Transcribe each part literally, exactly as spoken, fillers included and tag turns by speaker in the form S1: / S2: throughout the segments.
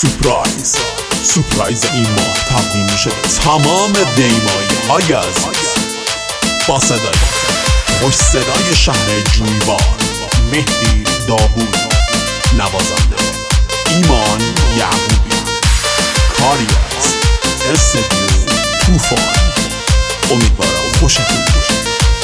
S1: سورپرایز سورپرایز این ماه تقدیم میشه تمام دیمایی های عزیز با صدای خوش صدای شهر جویبار، مهدی داوود، نوازنده ایمان یعقوبی، کاریاس استدیو طوفان. امیدوارم خوشتون باشه.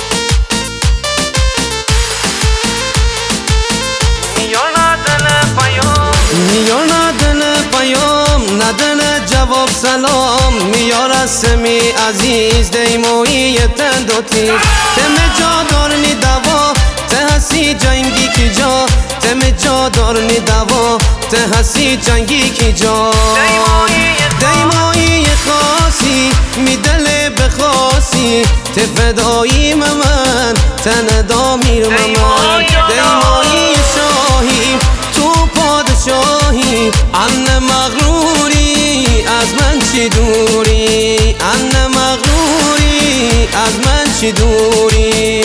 S2: میار ندن پیام ندن جواب سلام، میار اسمی عزیز دیمویی تندوتی تم جا دارنی دوا ته هستی جنگی کی جا تم جا دارنی دوا ته هستی جنگی کی جا دیمویی خاصی میدل بخاصی ته فدایی من تن دامیر من دیمویی شاهی تو پادشاهی ان مغروری از من چی دوری ان مغروری از من چی دوری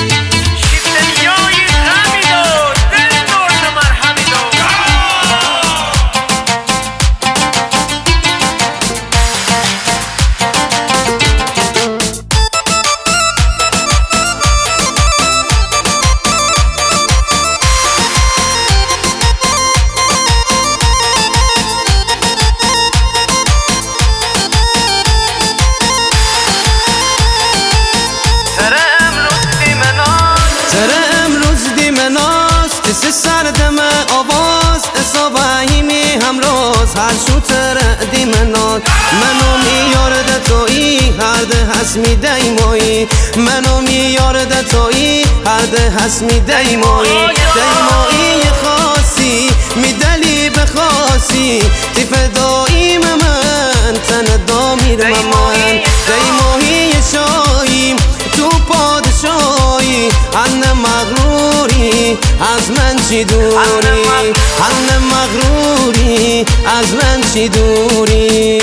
S2: سی سردم آواز اصابهیمی همراز هر شوتر دیمنات منو میارد تویی هر ده هسمی دیمایی منو میارد تویی هر ده هسمی دیمایی دیمایی خاصی میدلی بخاصی تی فدایی من تن دامیر من دیمایی شایی تو پادشایی ان مغروری از من چی دوری ان مغروری از من چی دوری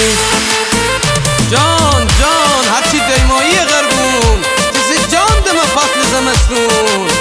S2: جان جان هرچی دیمایی غربون تیزی جان دم فصل زمستون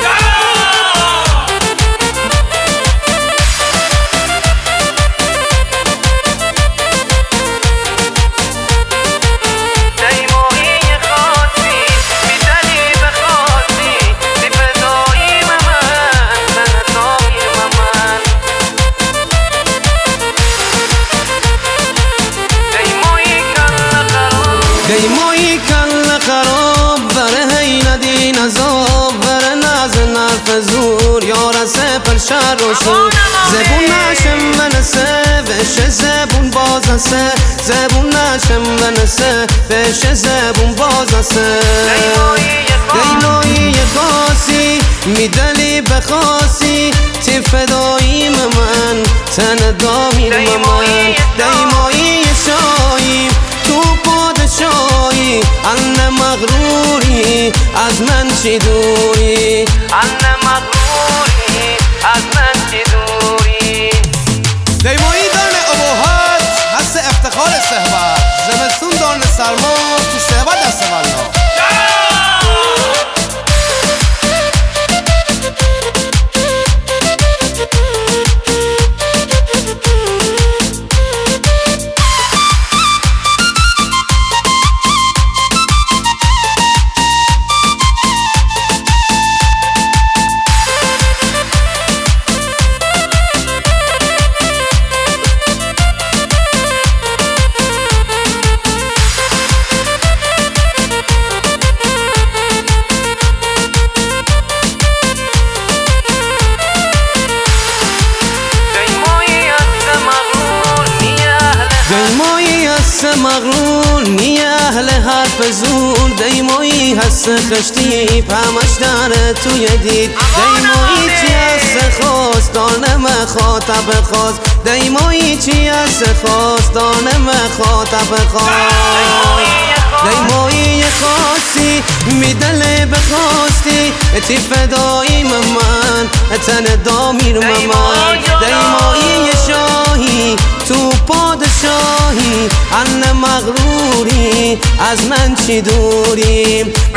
S2: دیمایی کل خراب بره هی ندین عذاب بره ناز نرف زور یار سپر شر و شور زبون نشم منسه بشه زبون بازسه زبون نشم منسه بشه زبون بازسه دیمایی خاصی میدلی بخاصی تی فدایی من تن دامیر من دیمایی شایی تو پادشاهی ان مغروری از من چی دوری ان مغروری از من چی دوری دیمایی دارن ابوهات حس افتخار صحبت زمستون دارن سرما تو صحبت دست والله دیمایی هست مغرور نی اهل حرف زور دیمایی هست خشتی پمش داره توی دید دیمایی چی هست خواست دانم خاطب خواست دیمایی چی هست خواست دانم خاطب خواست دیمایی خاصی میدل بخواستی تی فدایی من تن دامیر من دیمایی شاهی تو پادشاهی ان مغروری از من چی دوری